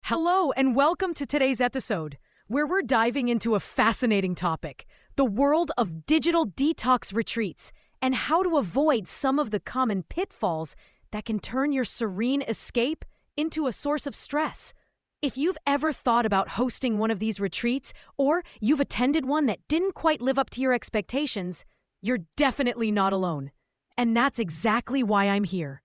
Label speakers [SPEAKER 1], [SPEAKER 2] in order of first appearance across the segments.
[SPEAKER 1] Hello, and welcome to today's episode, where we're diving into a fascinating topic: the world of digital detox retreats and how to avoid some of the common pitfalls that can turn your serene escape into a source of stress. If you've ever thought about hosting one of these retreats, or you've attended one that didn't quite live up to your expectations, you're definitely not alone. And that's exactly why I'm here,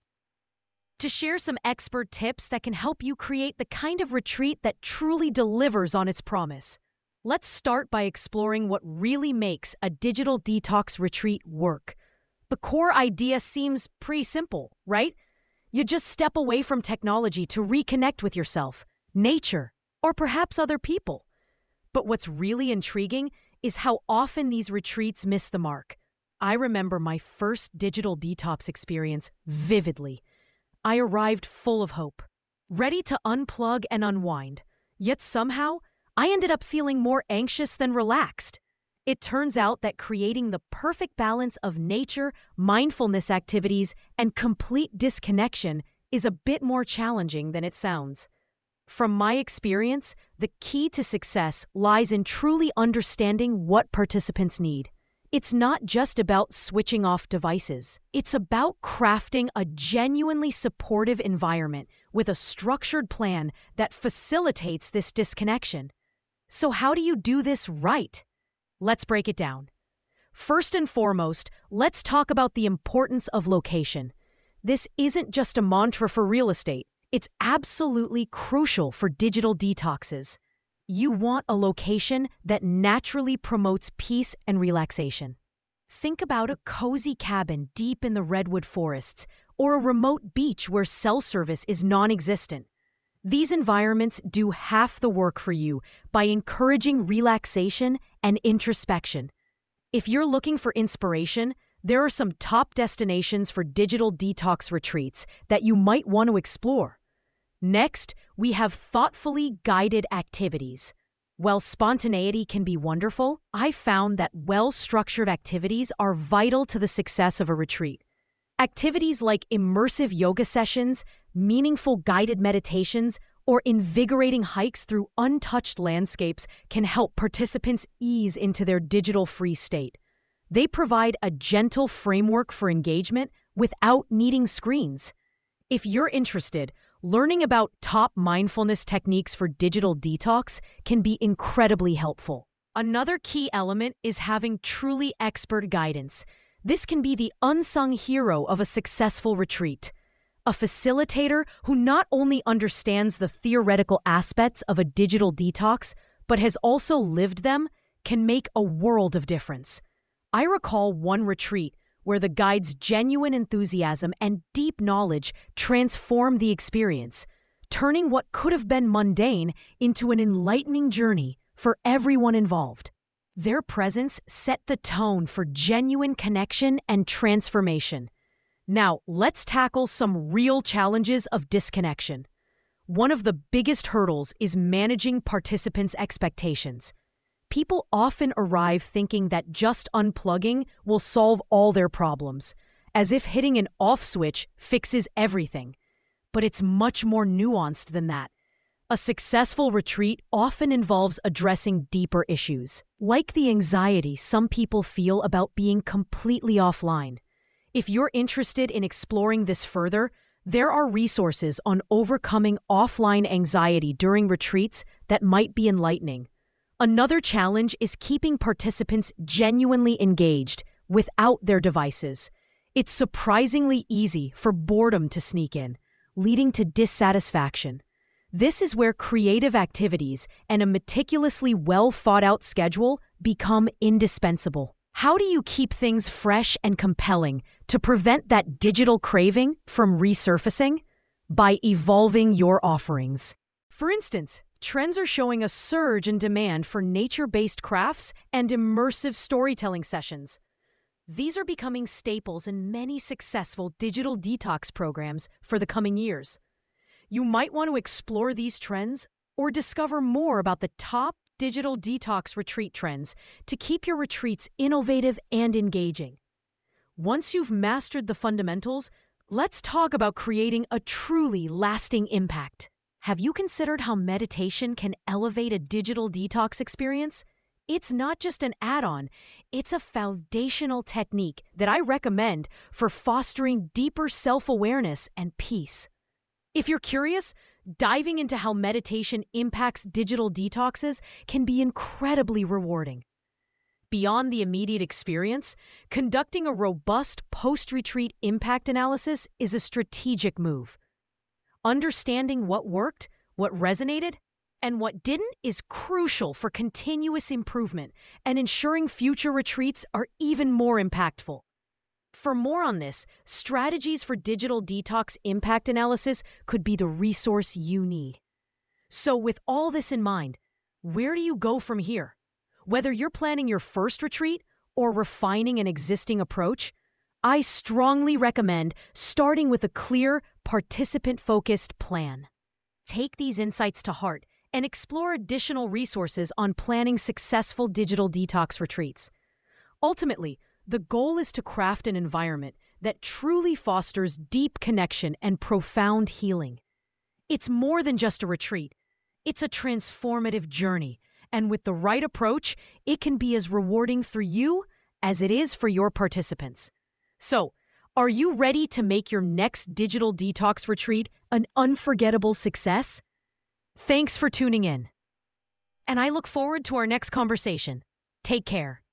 [SPEAKER 1] to share some expert tips that can help you create the kind of retreat that truly delivers on its promise. Let's start by exploring what really makes a digital detox retreat work. The core idea seems pretty simple, right? You just step away from technology to reconnect with yourself, nature, or perhaps other people. But what's really intriguing is how often these retreats miss the mark. I remember my first digital detox experience vividly. I arrived full of hope, ready to unplug and unwind. Yet somehow, I ended up feeling more anxious than relaxed. It turns out that creating the perfect balance of nature, mindfulness activities, and complete disconnection is a bit more challenging than it sounds. From my experience, the key to success lies in truly understanding what participants need. It's not just about switching off devices. It's about crafting a genuinely supportive environment with a structured plan that facilitates this disconnection. So how do you do this right? Let's break it down. First and foremost, let's talk about the importance of location. This isn't just a mantra for real estate. It's absolutely crucial for digital detoxes. You want a location that naturally promotes peace and relaxation. Think about a cozy cabin deep in the redwood forests or a remote beach where cell service is non-existent. These environments do half the work for you by encouraging relaxation and introspection. If you're looking for inspiration, there are some top destinations for digital detox retreats that you might want to explore. Next, we have thoughtfully guided activities. While spontaneity can be wonderful, I found that well-structured activities are vital to the success of a retreat. Activities like immersive yoga sessions, meaningful guided meditations, or invigorating hikes through untouched landscapes can help participants ease into their digital-free state. They provide a gentle framework for engagement without needing screens. If you're interested, learning about top mindfulness techniques for digital detox can be incredibly helpful. Another key element is having truly expert guidance. This can be the unsung hero of a successful retreat. A facilitator who not only understands the theoretical aspects of a digital detox, but has also lived them, can make a world of difference. I recall one retreat where the guide's genuine enthusiasm and deep knowledge transformed the experience, turning what could have been mundane into an enlightening journey for everyone involved. Their presence set the tone for genuine connection and transformation. Now, let's tackle some real challenges of disconnection. One of the biggest hurdles is managing participants' expectations. People often arrive thinking that just unplugging will solve all their problems, as if hitting an off switch fixes everything. But it's much more nuanced than that. A successful retreat often involves addressing deeper issues, like the anxiety some people feel about being completely offline. If you're interested in exploring this further, there are resources on overcoming offline anxiety during retreats that might be enlightening. Another challenge is keeping participants genuinely engaged without their devices. It's surprisingly easy for boredom to sneak in, leading to dissatisfaction. This is where creative activities and a meticulously well-thought-out schedule become indispensable. How do you keep things fresh and compelling to prevent that digital craving from resurfacing? By evolving your offerings. For instance, trends are showing a surge in demand for nature-based crafts and immersive storytelling sessions. These are becoming staples in many successful digital detox programs for the coming years. You might want to explore these trends or discover more about the top digital detox retreat trends to keep your retreats innovative and engaging. Once you've mastered the fundamentals, let's talk about creating a truly lasting impact. Have you considered how meditation can elevate a digital detox experience? It's not just an add-on, it's a foundational technique that I recommend for fostering deeper self-awareness and peace. If you're curious, diving into how meditation impacts digital detoxes can be incredibly rewarding. Beyond the immediate experience, conducting a robust post-retreat impact analysis is a strategic move. Understanding what worked, what resonated, and what didn't is crucial for continuous improvement and ensuring future retreats are even more impactful. For more on this, Strategies for Digital Detox Impact Analysis could be the resource you need. So with all this in mind, where do you go from here? Whether you're planning your first retreat or refining an existing approach, I strongly recommend starting with a clear, participant-focused plan. Take these insights to heart and explore additional resources on planning successful digital detox retreats. Ultimately, the goal is to craft an environment that truly fosters deep connection and profound healing. It's more than just a retreat. It's a transformative journey, and with the right approach, it can be as rewarding for you as it is for your participants. So, are you ready to make your next digital detox retreat an unforgettable success? Thanks for tuning in. And I look forward to our next conversation. Take care.